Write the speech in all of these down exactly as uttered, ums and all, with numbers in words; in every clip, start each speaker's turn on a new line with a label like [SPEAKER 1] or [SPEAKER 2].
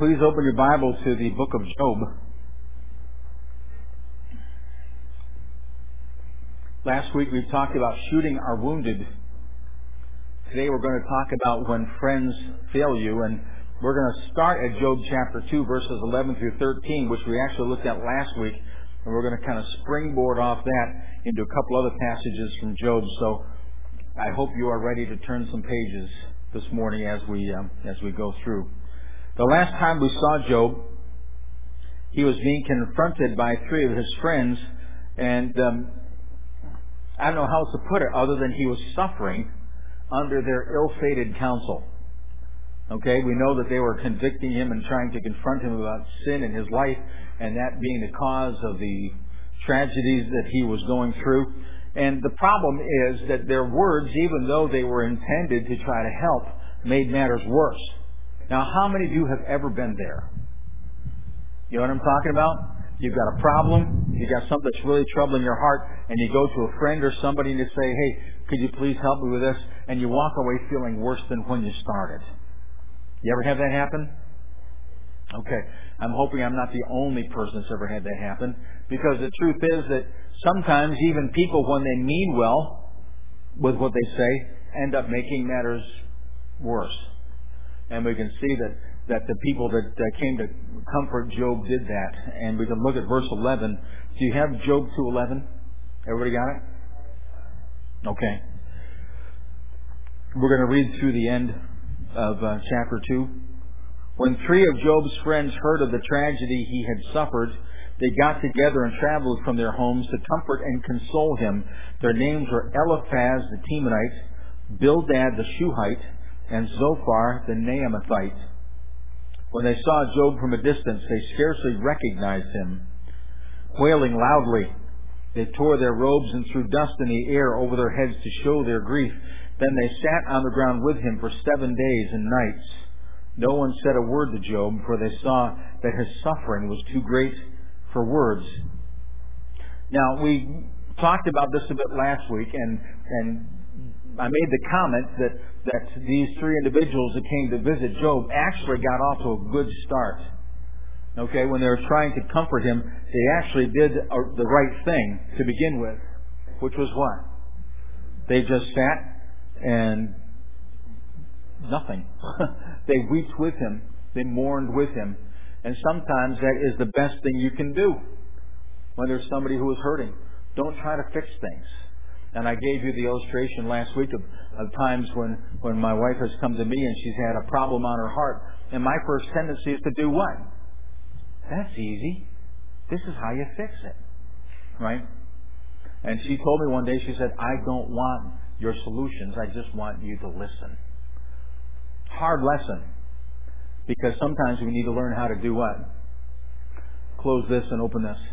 [SPEAKER 1] Please open your Bible to the book of Job. Last week we talked about shooting our wounded. Today we're going to talk about when friends fail you, and we're going to start at Job chapter two, verses eleven through thirteen, which we actually looked at last week, and we're going to kind of springboard off that into a couple other passages from Job. So I hope you are ready to turn some pages this morning as we um, as we go through. The last time we saw Job, he was being confronted by three of his friends, and um, I don't know how else to put it other than he was suffering under their ill-fated counsel. Okay, we know that they were convicting him and trying to confront him about sin in his life, and that being the cause of the tragedies that he was going through. And the problem is that their words, even though they were intended to try to help, made matters worse. Now, how many of you have ever been there? You know what I'm talking about? You've got a problem, you've got something that's really troubling your heart, and you go to a friend or somebody and you say, hey, could you please help me with this? And you walk away feeling worse than when you started. You ever have that happen? Okay. I'm hoping I'm not the only person that's ever had that happen, because the truth is that sometimes even people, when they mean well with what they say, end up making matters worse. And we can see that, that the people that uh, came to comfort Job did that. And we can look at verse eleven. Do you have Job two eleven? Everybody got it? Okay. We're going to read through the end of uh, chapter two. When three of Job's friends heard of the tragedy he had suffered, they got together and traveled from their homes to comfort and console him. Their names were Eliphaz the Temanite, Bildad the Shuhite, and Zophar the Naamathite. When they saw Job from a distance, they scarcely recognized him. Wailing loudly, they tore their robes and threw dust in the air over their heads to show their grief. Then they sat on the ground with him for seven days and nights. No one said a word to Job, for they saw that his suffering was too great for words. Now, we talked about this a bit last week, and and I made the comment that, that these three individuals that came to visit Job actually got off to a good start. Okay, when they were trying to comfort him, they actually did a, the right thing to begin with, which was what? They just sat and nothing. They wept with him. They mourned with him. And sometimes that is the best thing you can do when there's somebody who is hurting. Don't try to fix things. And I gave you the illustration last week of, of times when, when my wife has come to me and she's had a problem on her heart. And my first tendency is to do what? That's easy. This is how you fix it. Right? And she told me one day, she said, I don't want your solutions. I just want you to listen. Hard lesson. Because sometimes we need to learn how to do what? Close this and open this.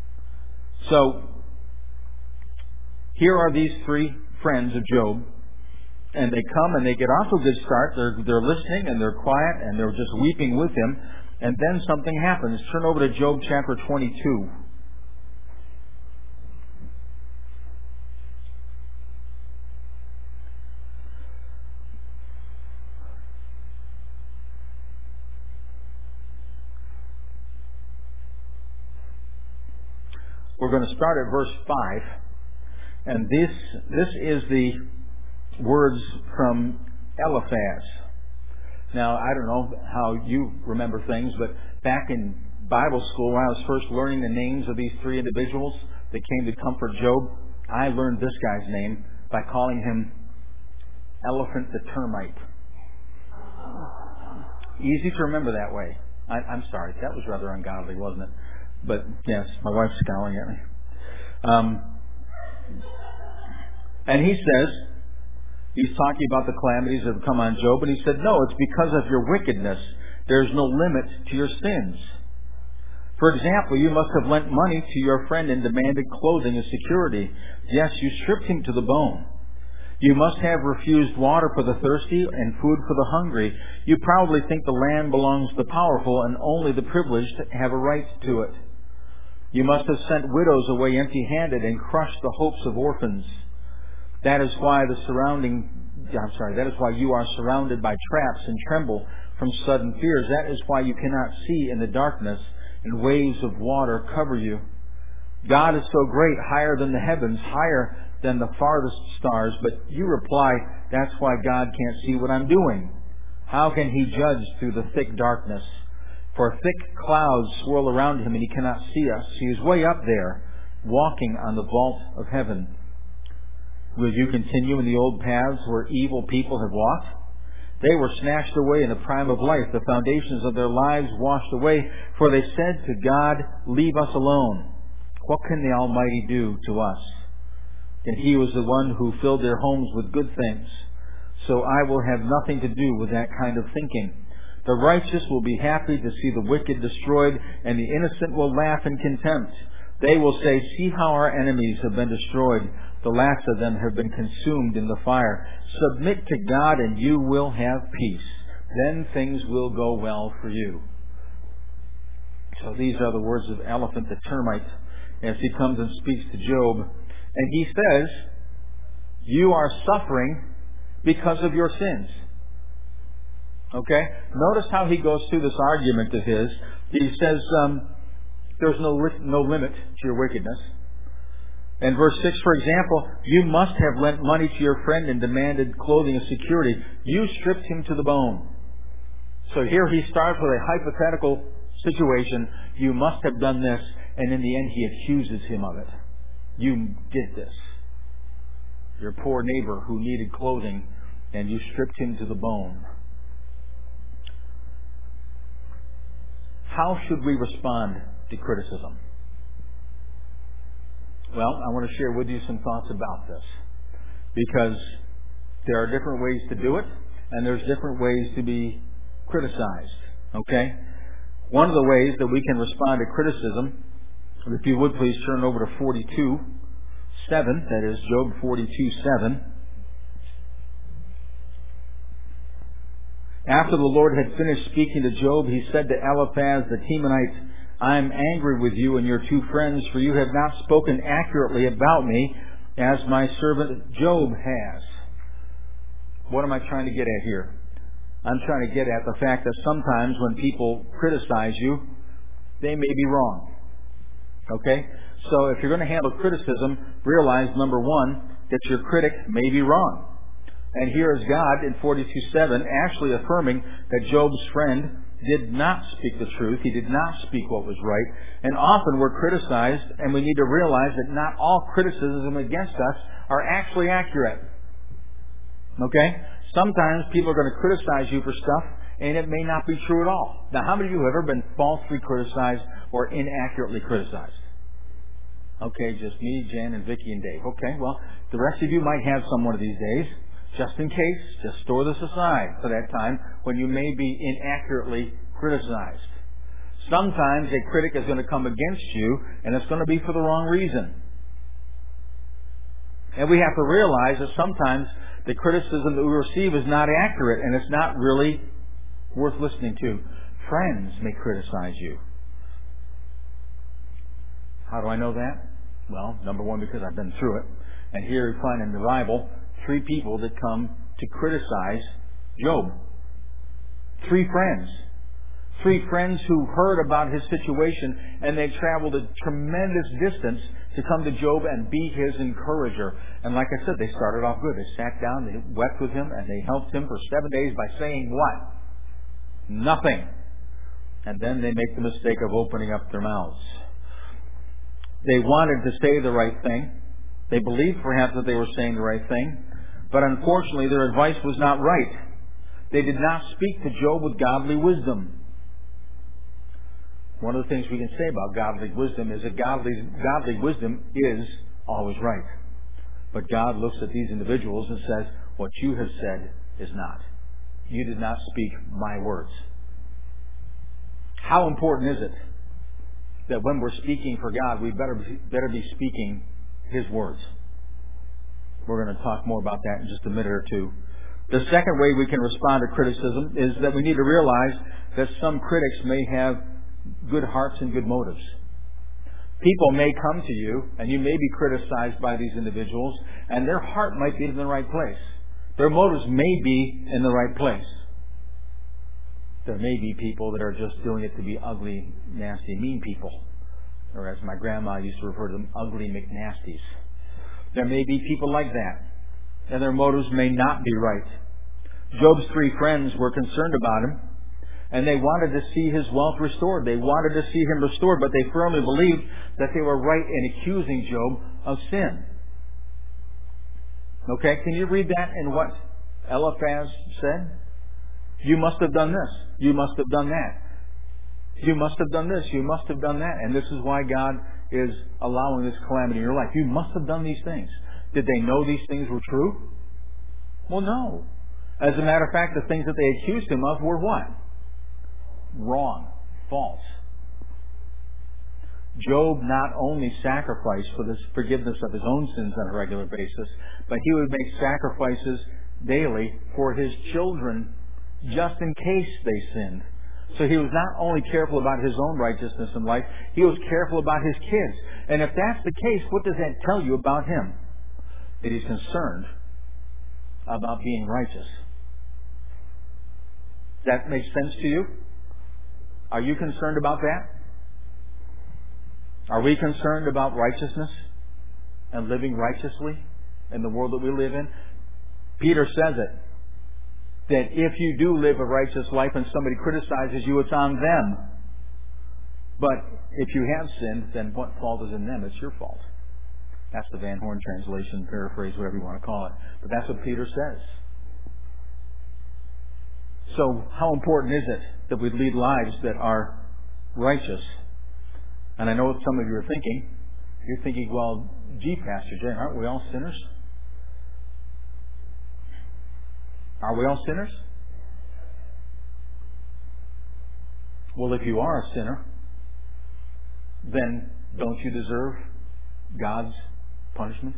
[SPEAKER 1] So, here are these three friends of Job, and they come and they get off to a good start. They're, they're listening and they're quiet and they're just weeping with him. And then something happens. Turn over to Job chapter twenty-two. We're going to start at verse five. And this this is the words from Eliphaz. Now, I don't know how you remember things, but back in Bible school, when I was first learning the names of these three individuals that came to comfort Job, I learned this guy's name by calling him Elephant the Termite. Easy to remember that way. I, I'm sorry, that was rather ungodly, wasn't it? But yes, my wife's scowling at me. Um, and he says, he's talking about the calamities that have come on Job, and he said, no, it's because of your wickedness. There's no limit to your sins. For example, you must have lent money to your friend and demanded clothing as security. Yes, you stripped him to the bone. You must have refused water for the thirsty and food for the hungry. You probably think the land belongs to the powerful and only the privileged have a right to it. You must have sent widows away empty-handed and crushed the hopes of orphans. That is why the surrounding, I'm sorry, that is why you are surrounded by traps and tremble, from sudden fears. That is why you cannot see in the darkness, and waves of water cover you. God is so great, higher than the heavens, higher than the farthest stars. But you reply, that's why God can't see what I'm doing. How can He judge through the thick darkness? For thick clouds swirl around Him, and He cannot see us. He is way up there, walking on the vault of heaven. Will you continue in the old paths where evil people have walked? They were snatched away in the prime of life, the foundations of their lives washed away, for they said to God, leave us alone. What can the Almighty do to us? And He was the one who filled their homes with good things. So I will have nothing to do with that kind of thinking. The righteous will be happy to see the wicked destroyed, and the innocent will laugh in contempt. They will say, see how our enemies have been destroyed. The last of them have been consumed in the fire. Submit to God and you will have peace. Then things will go well for you. So these are the words of Eliphaz the termite as he comes and speaks to Job. And he says, you are suffering because of your sins. Okay? Notice how he goes through this argument of his. He says, um, there's no, no limit to your wickedness. In verse six, for example, you must have lent money to your friend and demanded clothing and security. You stripped him to the bone. So here he starts with a hypothetical situation. You must have done this. And in the end, he accuses him of it. You did this. Your poor neighbor who needed clothing, and you stripped him to the bone. How should we respond to criticism? Well, I want to share with you some thoughts about this, because there are different ways to do it, and there's different ways to be criticized. Okay? One of the ways that we can respond to criticism, if you would please turn over to forty-two seven, that is Job forty-two seven. After the Lord had finished speaking to Job, he said to Eliphaz the Temanite, I am angry with you and your two friends, for you have not spoken accurately about me, as my servant Job has. What am I trying to get at here? I'm trying to get at the fact that sometimes when people criticize you, they may be wrong. Okay? So if you're going to handle criticism, realize, number one, that your critic may be wrong. And here is God in forty-two seven actually affirming that Job's friend did not speak the truth. He did not speak what was right. And often we're criticized, and we need to realize that not all criticism against us are actually accurate. Okay? Sometimes people are going to criticize you for stuff, and it may not be true at all. Now, how many of you have ever been falsely criticized or inaccurately criticized? Okay, just me, Jen, and Vicki, and Dave. Okay, well, the rest of you might have some one of these days. Just in case, just store this aside for that time when you may be inaccurately criticized. Sometimes a critic is going to come against you, and it's going to be for the wrong reason. And we have to realize that sometimes the criticism that we receive is not accurate, and it's not really worth listening to. Friends may criticize you. How do I know that? Well, number one, because I've been through it. And here we find in the Bible three people that come to criticize Job. Three friends. Three friends who heard about his situation, and they traveled a tremendous distance to come to Job and be his encourager. And like I said, they started off good. They sat down, they wept with him, and they helped him for seven days by saying what? Nothing. And then they make the mistake of opening up their mouths. They wanted to say the right thing. They believed perhaps that they were saying the right thing. But unfortunately, their advice was not right. They did not speak to Job with godly wisdom. One of the things we can say about godly wisdom is that godly, godly wisdom is always right. But God looks at these individuals and says, what you have said is not. You did not speak my words. How important is it that when we're speaking for God, we better be, better be speaking His words? We're going to talk more about that in just a minute or two. The second way we can respond to criticism is that we need to realize that some critics may have good hearts and good motives. People may come to you, and you may be criticized by these individuals, and their heart might be in the right place. Their motives may be in the right place. There may be people that are just doing it to be ugly, nasty, mean people. Or as my grandma used to refer to them, ugly McNasties. There may be people like that. And their motives may not be right. Job's three friends were concerned about him. And they wanted to see his wealth restored. They wanted to see him restored, but they firmly believed that they were right in accusing Job of sin. Okay, can you read that in what Eliphaz said? You must have done this. You must have done that. You must have done this. You must have done that. And this is why God is allowing this calamity in your life. You must have done these things. Did they know these things were true? Well, no. As a matter of fact, the things that they accused him of were what? Wrong. False. Job not only sacrificed for the forgiveness of his own sins on a regular basis, but he would make sacrifices daily for his children just in case they sinned. So he was not only careful about his own righteousness in life, he was careful about his kids. And if that's the case, what does that tell you about him? That he's concerned about being righteous. Does that make sense to you? Are you concerned about that? Are we concerned about righteousness and living righteously in the world that we live in? Peter says it, that if you do live a righteous life and somebody criticizes you, it's on them. But if you have sinned, then what fault is in them? It's your fault. That's the Van Horn translation, paraphrase, whatever you want to call it. But that's what Peter says. So how important is it that we lead lives that are righteous? And I know what some of you are thinking. You're thinking, well, gee, Pastor Jay, aren't we all sinners? Are we all sinners? Well, if you are a sinner, then don't you deserve God's punishment?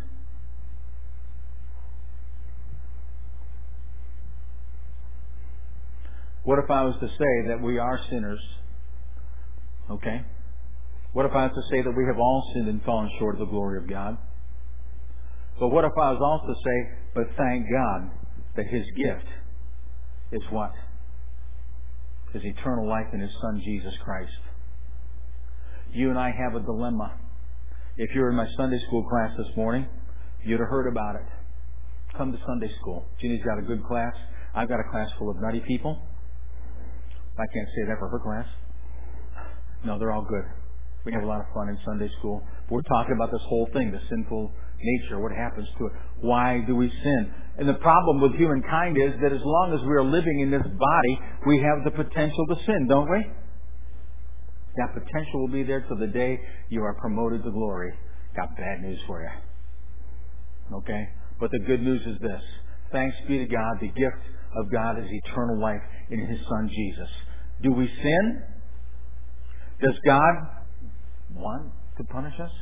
[SPEAKER 1] What if I was to say that we are sinners? Okay? What if I was to say that we have all sinned and fallen short of the glory of God? But what if I was also to say, but thank God that His gift is what? Is eternal life in His Son, Jesus Christ. You and I have a dilemma. If you were in my Sunday school class this morning, you'd have heard about it. Come to Sunday school. Jeannie's got a good class. I've got a class full of nutty people. I can't say that for her class. No, they're all good. We have a lot of fun in Sunday school. But we're talking about this whole thing, the sinful nature, what happens to it. Why do we sin? And the problem with humankind is that as long as we are living in this body, we have the potential to sin, don't we? That potential will be there till the day you are promoted to glory. Got bad news for you. Okay? But the good news is this. Thanks be to God, the gift of God is eternal life in His Son Jesus. Do we sin? Does God want to punish us?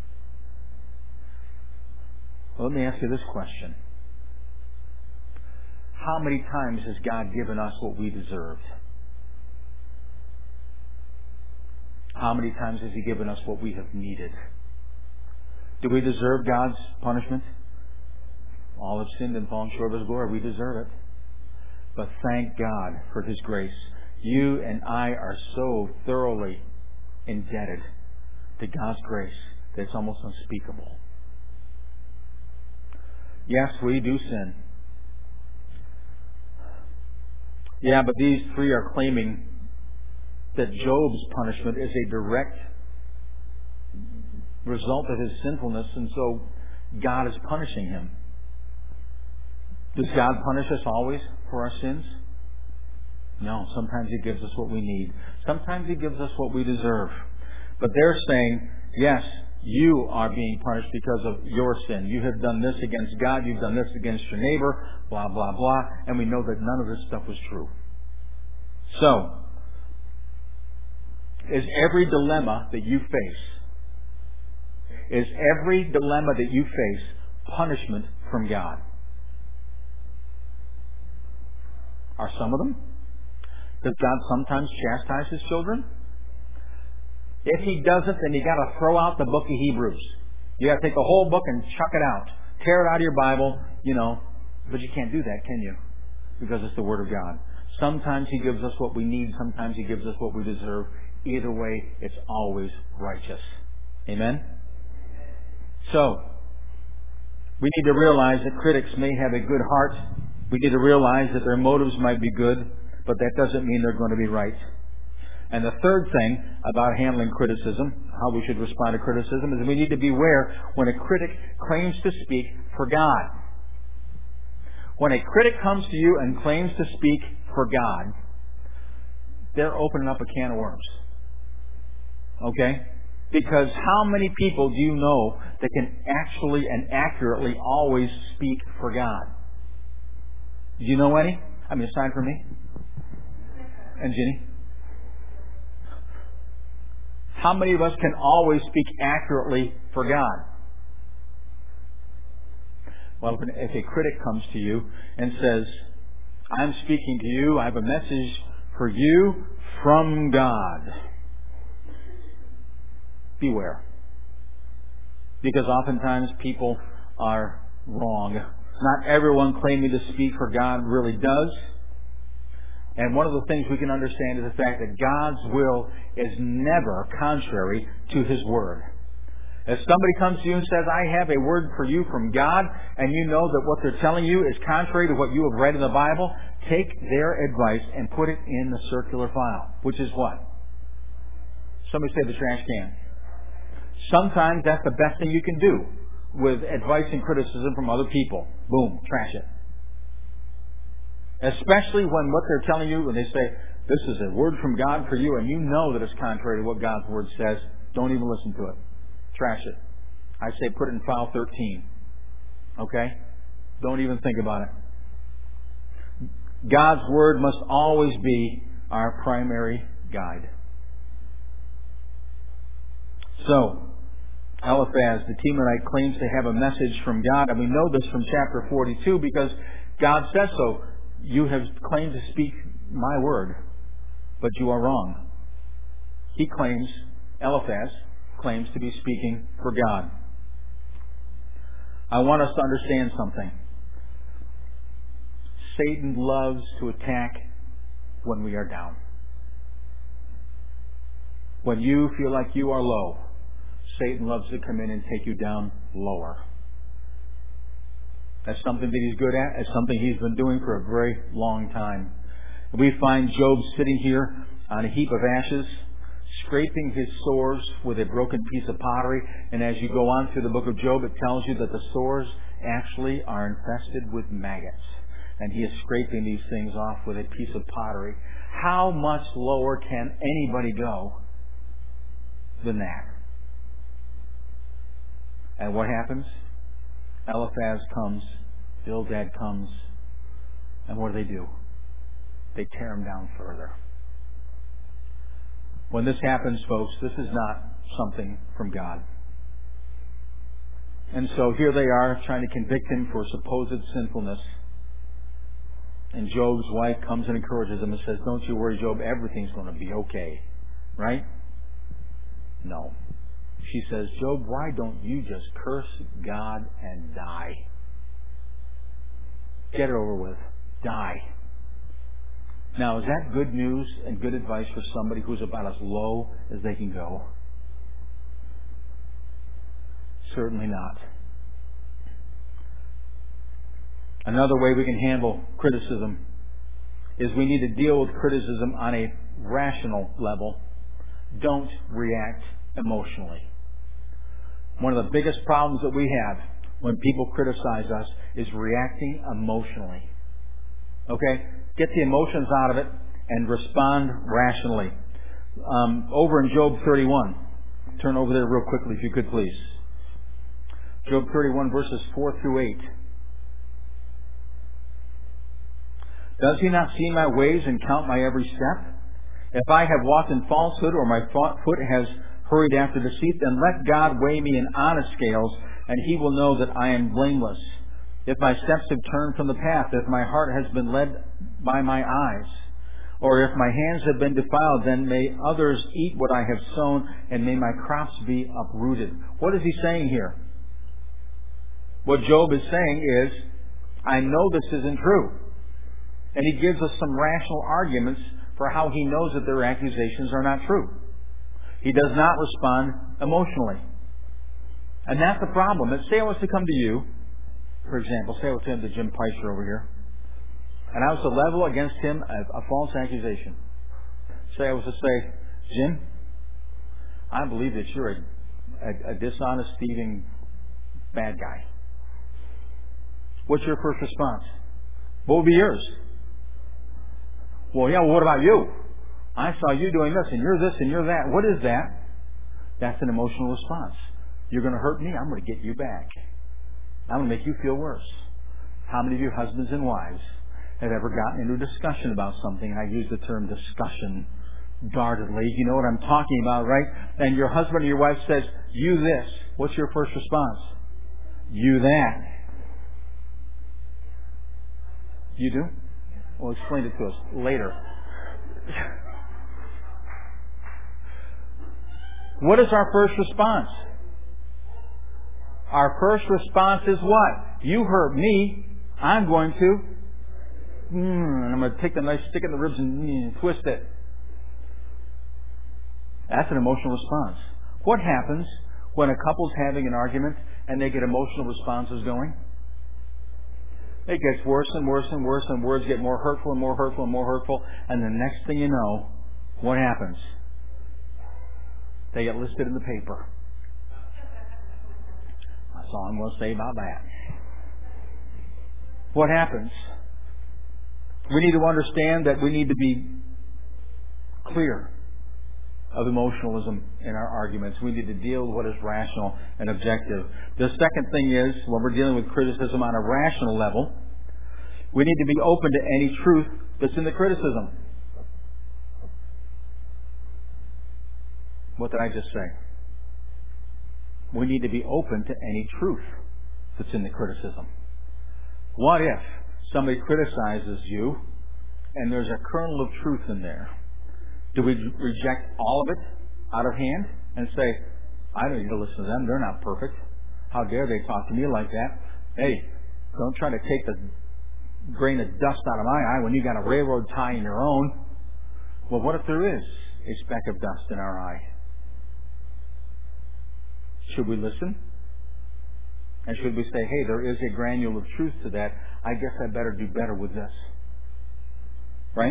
[SPEAKER 1] Well, let me ask you this question. How many times has God given us what we deserved? How many times has He given us what we have needed? Do we deserve God's punishment? All have sinned and fallen short of His glory. We deserve it. But thank God for His grace. You and I are so thoroughly indebted to God's grace that it's almost unspeakable. Yes, we do sin. Yeah, but these three are claiming that Job's punishment is a direct result of his sinfulness, and so God is punishing him. Does God punish us always for our sins? No. Sometimes He gives us what we need. Sometimes He gives us what we deserve. But they're saying, yes, you are being punished because of your sin. You have done this against God. You've done this against your neighbor. Blah, blah, blah. And we know that none of this stuff was true. So, is every dilemma that you face, is every dilemma that you face punishment from God? Are some of them? Does God sometimes chastise His children? If He doesn't, then you got to throw out the book of Hebrews. You got to take the whole book and chuck it out, tear it out of your Bible, you know. But you can't do that, can you? Because it's the Word of God. Sometimes He gives us what we need. Sometimes He gives us what we deserve. Either way, it's always righteous. Amen? So, we need to realize that critics may have a good heart. We need to realize that their motives might be good, but that doesn't mean they're going to be right. And the third thing about handling criticism, how we should respond to criticism, is we need to beware when a critic claims to speak for God. When a critic comes to you and claims to speak for God, they're opening up a can of worms. Okay? Because how many people do you know that can actually and accurately always speak for God? Do you know any? I mean, aside from me and Ginny. How many of us can always speak accurately for God? Well, if a critic comes to you and says, I'm speaking to you, I have a message for you from God, beware. Because oftentimes people are wrong. Not everyone claiming to speak for God really does. And one of the things we can understand is the fact that God's will is never contrary to His Word. If somebody comes to you and says, I have a word for you from God, and you know that what they're telling you is contrary to what you have read in the Bible, take their advice and put it in the circular file. Which is what? Somebody say the trash can. Sometimes that's the best thing you can do with advice and criticism from other people. Boom, trash it. Especially when what they're telling you, when they say, this is a word from God for you, and you know that it's contrary to what God's Word says, don't even listen to it. Trash it. I say put it in file thirteen. Okay? Don't even think about it. God's Word must always be our primary guide. So, Eliphaz, the Temanite, claims to have a message from God, and we know this from chapter forty-two because God says so. You have claimed to speak my word, but you are wrong. He claims, Eliphaz claims to be speaking for God. I want us to understand something. Satan loves to attack when we are down. When you feel like you are low, Satan loves to come in and take you down lower. That's something that he's good at. It's something he's been doing for a very long time. We find Job sitting here on a heap of ashes, scraping his sores with a broken piece of pottery. And as you go on through the book of Job, it tells you that the sores actually are infested with maggots. And he is scraping these things off with a piece of pottery. How much lower can anybody go than that? And what happens? Eliphaz comes, Bildad comes, and what do they do? They tear him down further. When this happens, folks, this is not something from God. And so here they are trying to convict him for supposed sinfulness. And Job's wife comes and encourages him and says, don't you worry, Job, everything's going to be okay. Right? No. She says, Job, why don't you just curse God and die? Get it over with. Die. Now, is that good news and good advice for somebody who's about as low as they can go? Certainly not. Another way we can handle criticism is we need to deal with criticism on a rational level. Don't react emotionally. One of the biggest problems that we have when people criticize us is reacting emotionally. Okay? Get the emotions out of it and respond rationally. Um, over in Job thirty-one. Turn over there real quickly if you could, please. Job thirty-one, verses four through eight. Does he not see my ways and count my every step? If I have walked in falsehood or my foot has hurried after deceit, then let God weigh me in honest scales, and he will know that I am blameless. If my steps have turned from the path, if my heart has been led by my eyes, or if my hands have been defiled, then may others eat what I have sown, and may my crops be uprooted. What is he saying here? What Job is saying is, I know this isn't true. And he gives us some rational arguments for how he knows that their accusations are not true. He does not respond emotionally. And that's the problem. Let's say I was to come to you, for example, say I was to come to Jim Peiser over here, and I was to level against him a, a false accusation. Say I was to say, Jim, I believe that you're a, a, a dishonest, thieving, bad guy. What's your first response? What would be yours? Well, yeah, well, what about you? I saw you doing this, and you're this, and you're that. What is that? That's an emotional response. You're going to hurt me, I'm going to get you back. I'm going to make you feel worse. How many of you husbands and wives have ever gotten into a discussion about something, and I use the term discussion guardedly, you know what I'm talking about, right? And your husband or your wife says, you this. What's your first response? You that. You do? Well, explain it to us later. What is our first response? Our first response is what? You hurt me, I'm going to mm, and I'm going to take the knife, stick it in the ribs and mm, twist it. That's an emotional response. What happens when a couple's having an argument and they get emotional responses going? It gets worse and worse and worse, and words get more hurtful and more hurtful and more hurtful, and the next thing you know, what happens? They get listed in the paper. That's all I'm going to say about that. What happens? We need to understand that we need to be clear of emotionalism in our arguments. We need to deal with what is rational and objective. The second thing is, when we're dealing with criticism on a rational level, we need to be open to any truth that's in the criticism. What did I just say? We need to be open to any truth that's in the criticism. What if somebody criticizes you and there's a kernel of truth in there? Do we reject all of it out of hand and say, I don't need to listen to them, they're not perfect. How dare they talk to me like that? Hey, don't try to take the grain of dust out of my eye when you got a railroad tie in your own. Well, what if there is a speck of dust in our eye? Should we listen? And should we say, hey, there is a granule of truth to that. I guess I better do better with this. Right?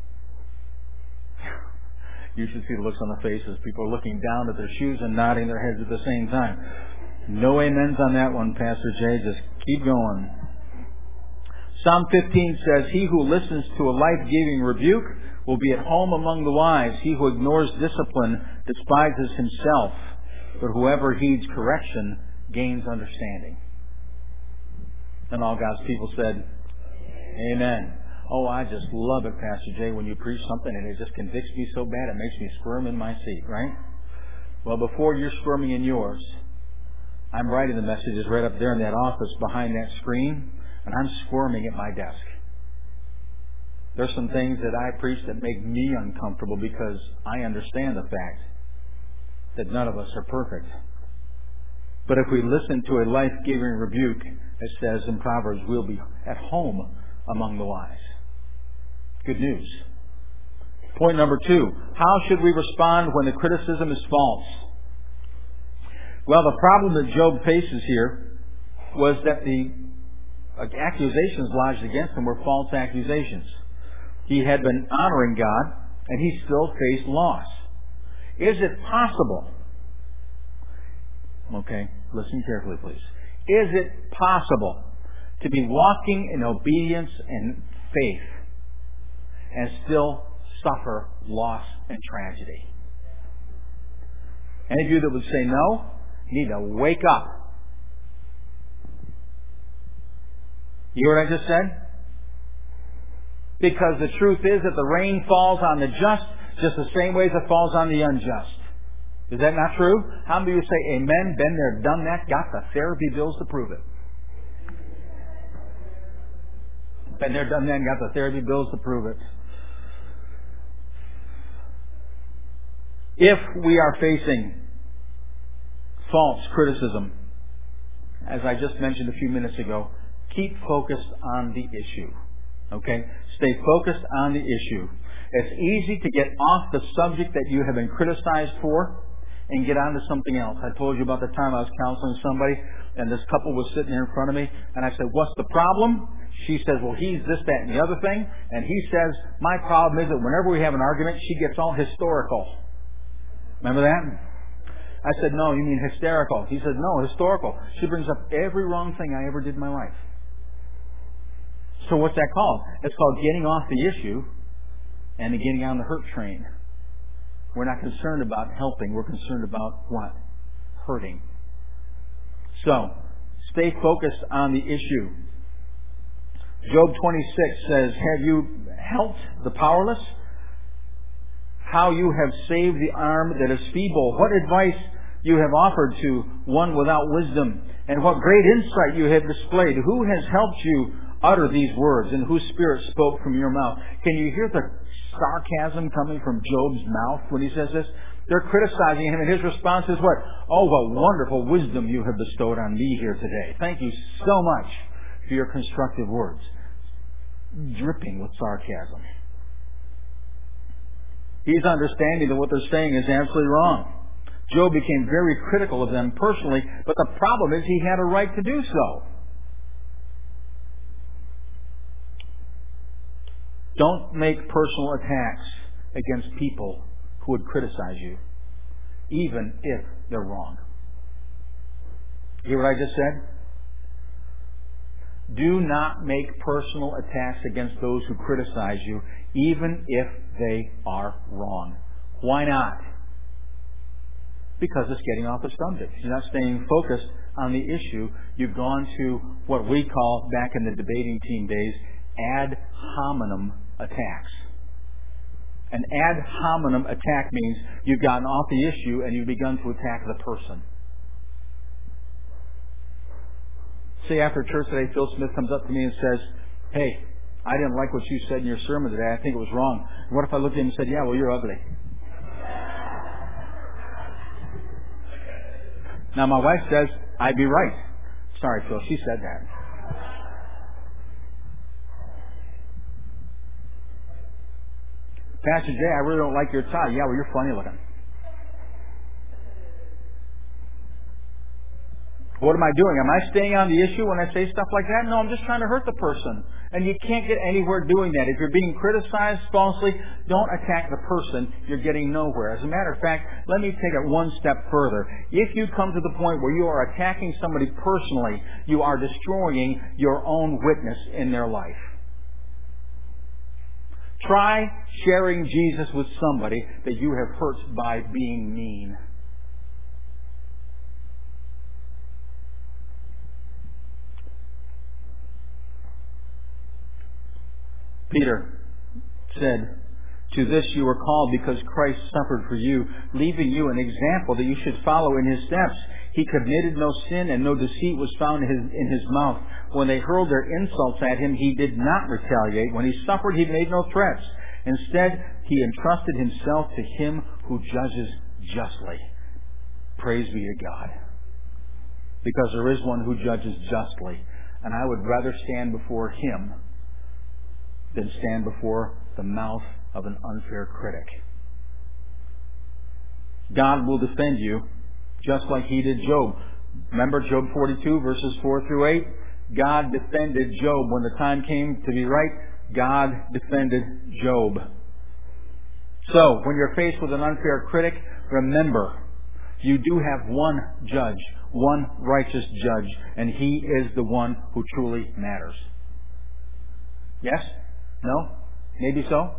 [SPEAKER 1] You should see the looks on the faces. People are looking down at their shoes and nodding their heads at the same time. No amens on that one, Pastor Jay. Just keep going. Psalm fifteen says, he who listens to a life-giving rebuke will be at home among the wise. He who ignores discipline despises himself, but whoever heeds correction gains understanding. And all God's people said, amen. Oh, I just love it, Pastor Jay, when you preach something and it just convicts me so bad it makes me squirm in my seat, right? Well, before you're squirming in yours, I'm writing the messages right up there in that office behind that screen, and I'm squirming at my desk. There's some things that I preach that make me uncomfortable because I understand the fact that none of us are perfect. But if we listen to a life-giving rebuke, it says in Proverbs, we'll be at home among the wise. Good news. Point number two, how should we respond when the criticism is false? Well, the problem that Job faces here was that the accusations lodged against him were false accusations. He had been honoring God, and he still faced loss. Is it possible? Okay, listen carefully, please. Is it possible to be walking in obedience and faith and still suffer loss and tragedy? Any of you that would say no, need to wake up. You hear what I just said? Because the truth is that the rain falls on the just just the same way as it falls on the unjust. Is that not true? How many of you say amen, been there, done that, got the therapy bills to prove it? Been there, done that, and got the therapy bills to prove it. If we are facing false criticism, as I just mentioned a few minutes ago, keep focused on the issue. Okay? Stay focused on the issue. It's easy to get off the subject that you have been criticized for and get on to something else. I told you about the time I was counseling somebody, and this couple was sitting there in front of me, and I said, "What's the problem?" She says, "Well, he's this, that, and the other thing." And he says, "My problem is that whenever we have an argument, she gets all historical." Remember that? I said, "No, you mean hysterical." He said, "No, historical. She brings up every wrong thing I ever did in my life." So what's that called? It's called getting off the issue and getting on the hurt train. We're not concerned about helping. We're concerned about what? Hurting. So, stay focused on the issue. Job twenty-six says, "Have you helped the powerless? How you have saved the arm that is feeble. What advice you have offered to one without wisdom. And what great insight you have displayed. Who has helped you utter these words, and whose spirit spoke from your mouth?" Can you hear the sarcasm coming from Job's mouth when he says this? They're criticizing him, and his response is what? "Oh, what wonderful wisdom you have bestowed on me here today. Thank you so much for your constructive words." Dripping with sarcasm. He's understanding that what they're saying is absolutely wrong. Job became very critical of them personally, but the problem is he had a right to do so. Don't make personal attacks against people who would criticize you, even if they're wrong. You hear what I just said? Do not make personal attacks against those who criticize you, even if they are wrong. Why not? Because it's getting off the subject. You're not staying focused on the issue. You've gone to what we call, back in the debating team days, ad hominem attacks. An ad hominem attack means you've gotten off the issue and you've begun to attack the person. Say after church today, Phil Smith comes up to me and says, "Hey, I didn't like what you said in your sermon today. I think it was wrong." What if I looked at him and said, "Yeah, well, you're ugly"? Now my wife says, "I'd be right." Sorry, Phil, she said that. "Pastor Jay, I really don't like your tie." "Yeah, well, you're funny looking." What am I doing? Am I staying on the issue when I say stuff like that? No, I'm just trying to hurt the person. And you can't get anywhere doing that. If you're being criticized falsely, don't attack the person. You're getting nowhere. As a matter of fact, let me take it one step further. If you come to the point where you are attacking somebody personally, you are destroying your own witness in their life. Try sharing Jesus with somebody that you have hurt by being mean. Peter said, "To this you were called, because Christ suffered for you, leaving you an example that you should follow in his steps. He committed no sin, and no deceit was found in his, in his mouth. When they hurled their insults at him, he did not retaliate. When he suffered, he made no threats. Instead, he entrusted himself to him who judges justly." Praise be to God. Because there is one who judges justly. And I would rather stand before him than stand before the mouth of an unfair critic. God will defend you just like he did Job. Remember Job forty-two, verses four through eight? God defended Job. When the time came to be right, God defended Job. So, when you're faced with an unfair critic, remember, you do have one judge, one righteous judge, and he is the one who truly matters. Yes? No? Maybe so?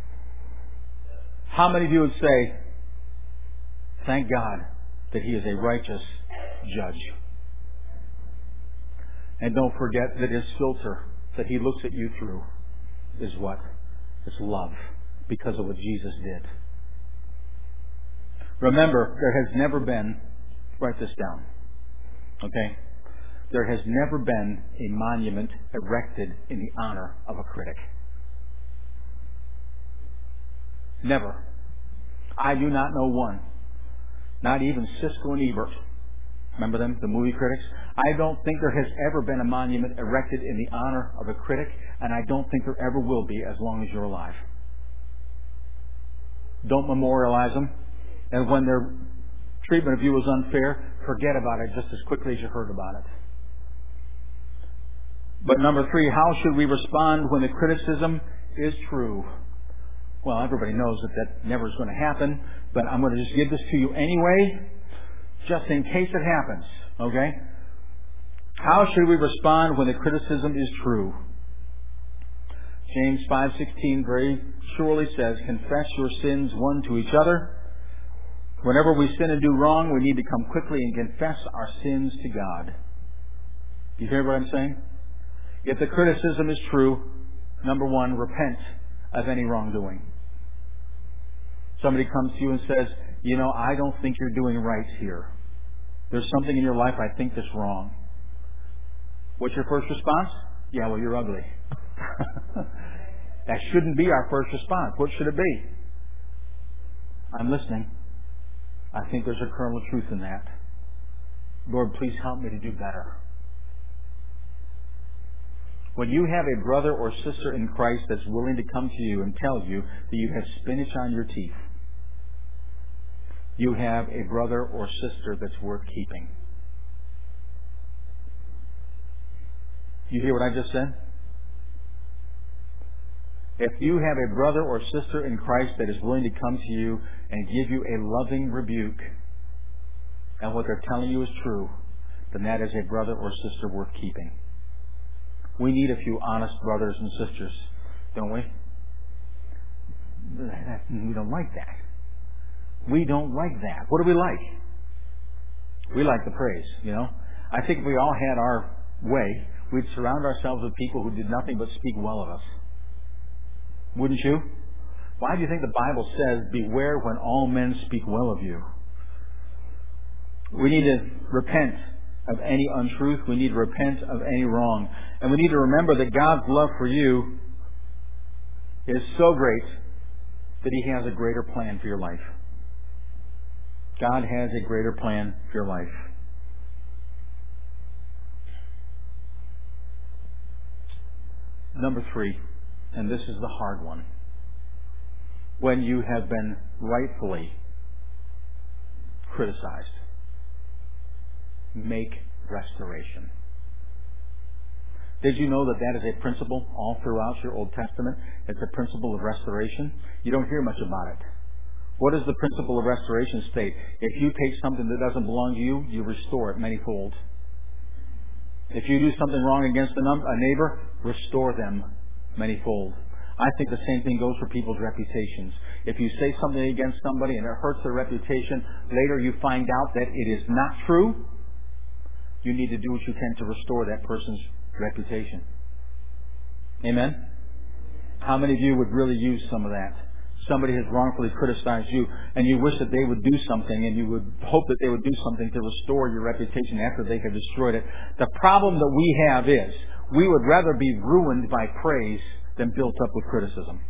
[SPEAKER 1] How many of you would say, "Thank God that he is a righteous judge"? And don't forget that his filter that he looks at you through is what? It's love, because of what Jesus did. Remember, there has never been, write this down, okay? There has never been a monument erected in the honor of a critic. Never. I do not know one. Not even Siskel and Ebert. Remember them, the movie critics? I don't think there has ever been a monument erected in the honor of a critic, and I don't think there ever will be as long as you're alive. Don't memorialize them. And when their treatment of you was unfair, forget about it just as quickly as you heard about it. But number three, how should we respond when the criticism is true? Well, everybody knows that that never is going to happen, but I'm going to just give this to you anyway, just in case it happens, okay? How should we respond when the criticism is true? James five sixteen very surely says, confess your sins one to each other. Whenever we sin and do wrong, we need to come quickly and confess our sins to God. You hear what I'm saying? If the criticism is true, number one, repent of any wrongdoing. Somebody comes to you and says, you know, I don't think you're doing right here. There's something in your life I think that's wrong. What's your first response? Yeah, well, you're ugly. That shouldn't be our first response. What should it be? I'm listening. I think there's a kernel of truth in that. Lord, please help me to do better. When you have a brother or sister in Christ that's willing to come to you and tell you that you have spinach on your teeth, you have a brother or sister that's worth keeping. You hear what I just said? If you have a brother or sister in Christ that is willing to come to you and give you a loving rebuke, and what they're telling you is true, then that is a brother or sister worth keeping. We need a few honest brothers and sisters, don't we? We don't like that. We don't like that. What do we like? We like the praise, you know. I think if we all had our way, we'd surround ourselves with people who did nothing but speak well of us. Wouldn't you? Why do you think the Bible says, beware when all men speak well of you? We need to repent of any untruth. We need to repent of any wrong. And we need to remember that God's love for you is so great that He has a greater plan for your life. God has a greater plan for your life. Number three, and this is the hard one. When you have been rightfully criticized, make restoration. Did you know that that is a principle all throughout your Old Testament? It's a principle of restoration. You don't hear much about it. What does the principle of restoration state? If you take something that doesn't belong to you, you restore it manyfold. If you do something wrong against a, num- a neighbor, restore them manyfold. I think the same thing goes for people's reputations. If you say something against somebody and it hurts their reputation, later you find out that it is not true, you need to do what you can to restore that person's reputation. Amen? How many of you would really use some of that? Somebody has wrongfully criticized you, and you wish that they would do something, and you would hope that they would do something to restore your reputation after they have destroyed it. The problem that we have is, we would rather be ruined by praise than built up with criticism.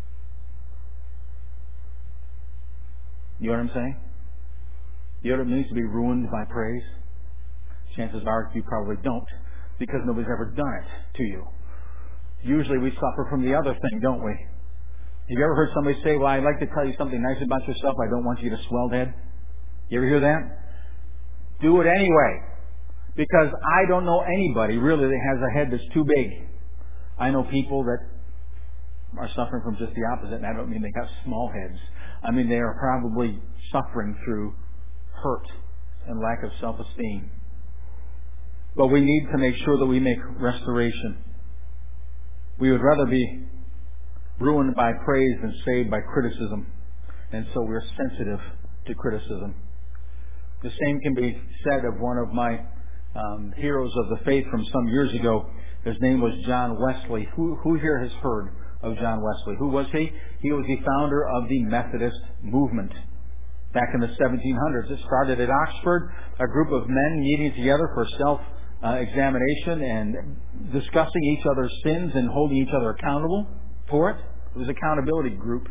[SPEAKER 1] You know what I'm saying? You know what it means to be ruined by praise? Chances are you probably don't, because nobody's ever done it to you. Usually we suffer from the other thing, don't we? Have you ever heard somebody say, well, I'd like to tell you something nice about yourself. I don't want you to swell head. You ever hear that? Do it anyway. Because I don't know anybody really that has a head that's too big. I know people that are suffering from just the opposite, and I don't mean they got small heads. I mean they are probably suffering through hurt and lack of self-esteem. But we need to make sure that we make restoration. We would rather be ruined by praise than saved by criticism. And so we're sensitive to criticism. The same can be said of one of my um, heroes of the faith from some years ago. His name was John Wesley. Who, who here has heard of John Wesley? Who was he? He was the founder of the Methodist movement back in the seventeen hundreds. It started at Oxford, a group of men meeting together for self uh, examination and discussing each other's sins and holding each other accountable for it. It was an accountability group.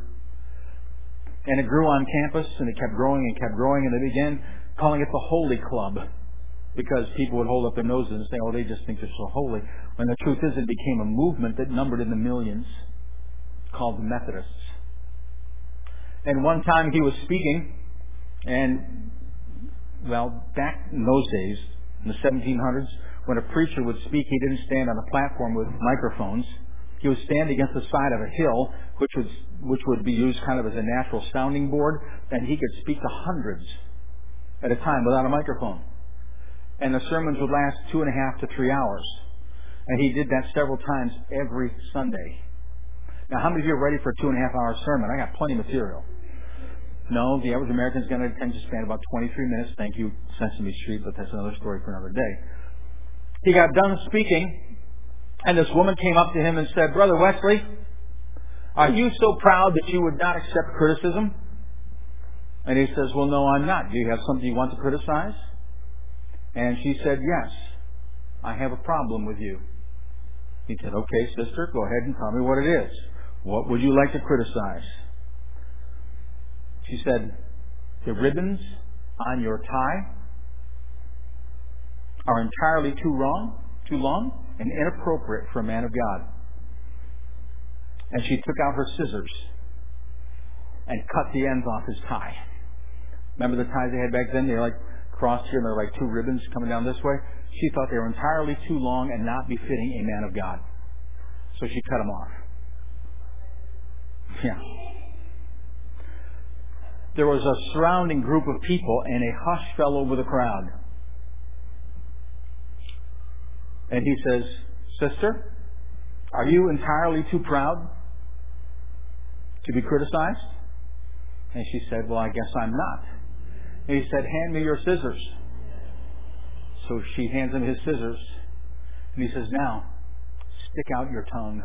[SPEAKER 1] And it grew on campus, and it kept growing and kept growing, and they began calling it the Holy Club. because people would hold up their noses and say, oh, they just think they're so holy. When the truth is, it became a movement that numbered in the millions called the Methodists. And one time he was speaking, and, well, back in those days, in the seventeen hundreds, when a preacher would speak, he didn't stand on a platform with microphones. He would stand against the side of a hill, which was which would be used kind of as a natural sounding board, and he could speak to hundreds at a time without a microphone. And the sermons would last two and a half to three hours. And he did that several times every Sunday. Now, how many of you are ready for a two and a half hour sermon? I got plenty of material. No, the average American is going to tend to spend about twenty-three minutes. Thank you, Sesame Street, but that's another story for another day. He got done speaking, and this woman came up to him and said, Brother Wesley, are you so proud that you would not accept criticism? And he says, well, no, I'm not. Do you have something you want to criticize? And she said, yes, I have a problem with you. He said, okay, sister, go ahead and tell me what it is. What would you like to criticize? She said, the ribbons on your tie are entirely too long, too long and inappropriate for a man of God. And she took out her scissors and cut the ends off his tie. Remember the ties they had back then? They were like crossed here and they're like two ribbons coming down this way. She thought they were entirely too long and not befitting a man of God. So she cut them off. Yeah. There was a surrounding group of people and a hush fell over the crowd. And he says, Sister, are you entirely too proud to be criticized? And she said, well, I guess I'm not. And he said, hand me your scissors. So she hands him his scissors. And he says, now, stick out your tongue.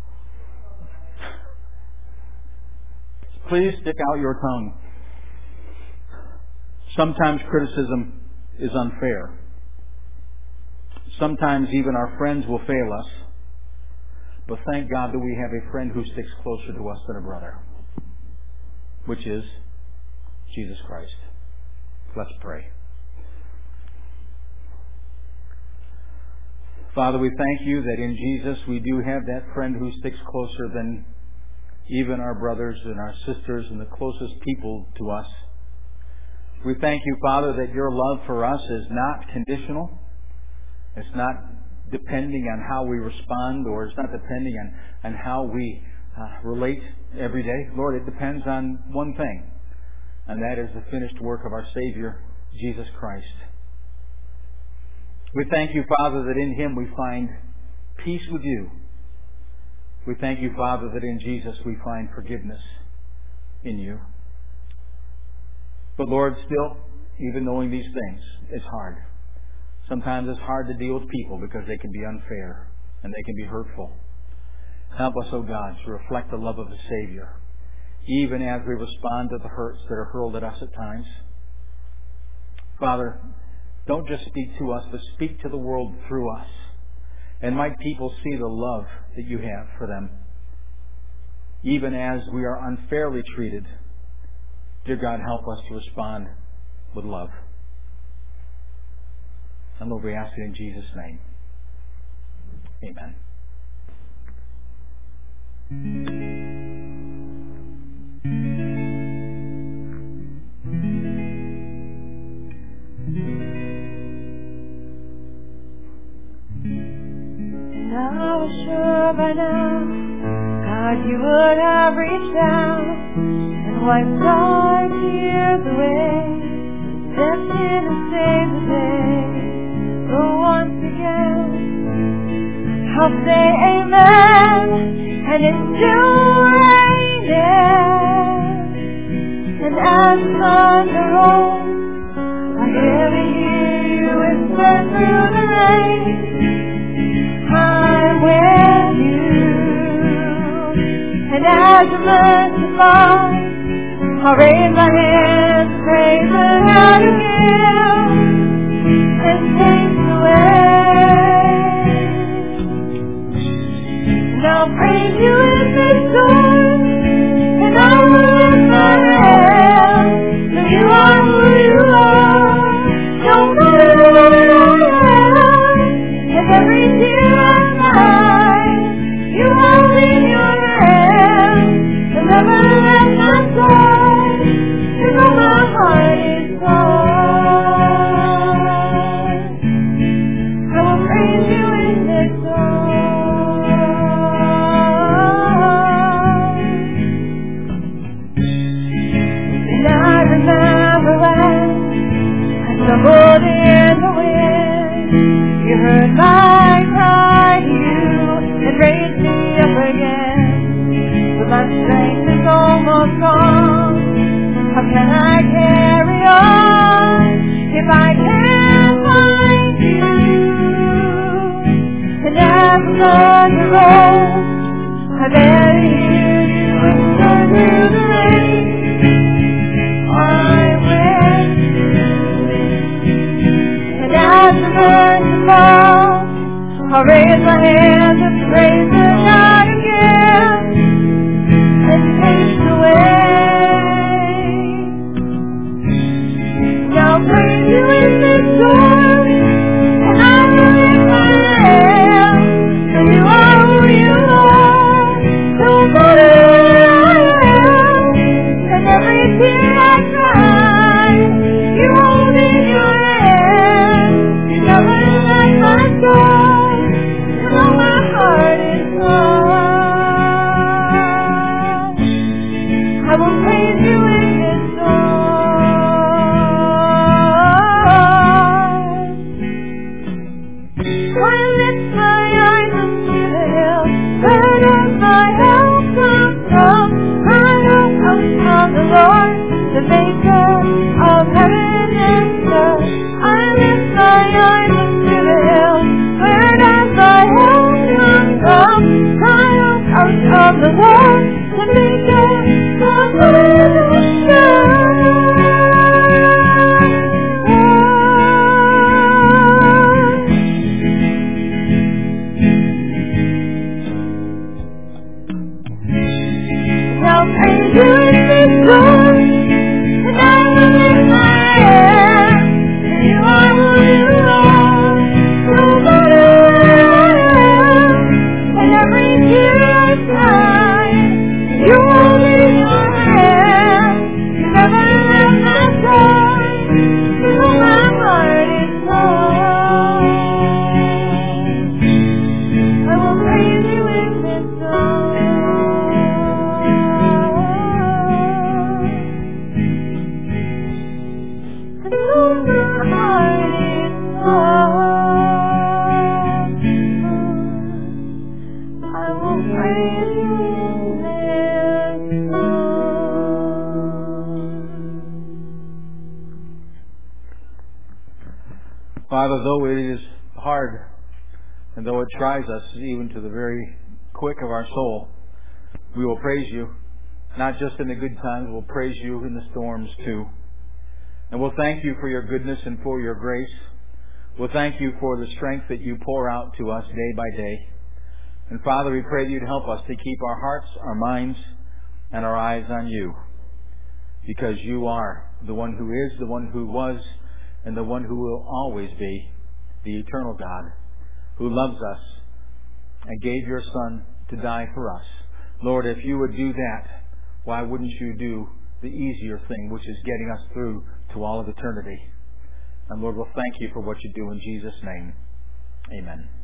[SPEAKER 1] Please stick out your tongue. Sometimes criticism is unfair. Sometimes even our friends will fail us. But thank God that we have a friend who sticks closer to us than a brother, which is Jesus Christ. Let's pray. Father, we thank you that in Jesus we do have that friend who sticks closer than even our brothers and our sisters and the closest people to us. We thank you, Father, that your love for us is not conditional. It's not depending on how we respond, or it's not depending on, on how we uh, relate every day. Lord, it depends on one thing, and that is the finished work of our Savior, Jesus Christ. We thank you, Father, that in Him we find peace with you. We thank you, Father, that in Jesus we find forgiveness in you. But Lord, still, even knowing these things, it's hard. Sometimes it's hard to deal with people because they can be unfair and they can be hurtful. Help us, O God, to reflect the love of the Savior, even as we respond to the hurts that are hurled at us at times. Father, don't just speak to us, but speak to the world through us. And might people see the love that you have for them, even as we are unfairly treated. Dear God, help us to respond with love. And Lord, we ask it in Jesus' name. Amen.
[SPEAKER 2] And I was sure by now, God, you would have reached out and wiped our tears away, stepped in and saved the day. But once again, I'll say amen, and it's still raining. And as the thunder rolls, I barely hear you whisper through the rain, I'm with you. And as you learn to fly, I'll raise my hands, praise and how you give, and take the way. And I'll praise you in the storm, and I will lift my hands, for you are who you are, no matter what. stumbled in the wind. You heard my cry, you, and raised me up again. But my strength is almost gone. How can I carry on if I can't find you? And as the thunder rolls, I barely hear you whisper through the rain. I'm with you. And as the burden falls, I'll raise my hands and praise the God again and face the way. Now praise you in this storm, and I will lift my hand, for you are who you are, no matter where I am, and every tear I cry, you hold in your hand, you never let my soul, you know my heart is gone. I will praise you in this song. I lift my eyes unto the hills, where does my help come from? My help comes from the Lord, the maker of heaven and earth. I lift my eyes unto the hills, where does my help come from? My help comes from the Lord, the maker of heaven and earth. Now praise you in this song, and I will lift my hand, and you are who you are, no matter where I am, and every tear I cry, you hold it in your hand, you never let my side, you know my heart is gone. I will praise you in this song. And Lord, my heart is gone. I will praise you in this song.
[SPEAKER 1] Father, though it is hard, and though it tries us even to the very quick of our soul, we will praise you, not just in the good times, we'll praise you in the storms too. And we'll thank you for your goodness and for your grace. We'll thank you for the strength that you pour out to us day by day. And Father, we pray that you'd help us to keep our hearts, our minds, and our eyes on you, because you are the one who is, the one who was, and the one who will always be, the eternal God, who loves us and gave your Son to die for us. Lord, if you would do that, why wouldn't you do the easier thing, which is getting us through to all of eternity? And Lord, we'll thank you for what you do in Jesus' name. Amen.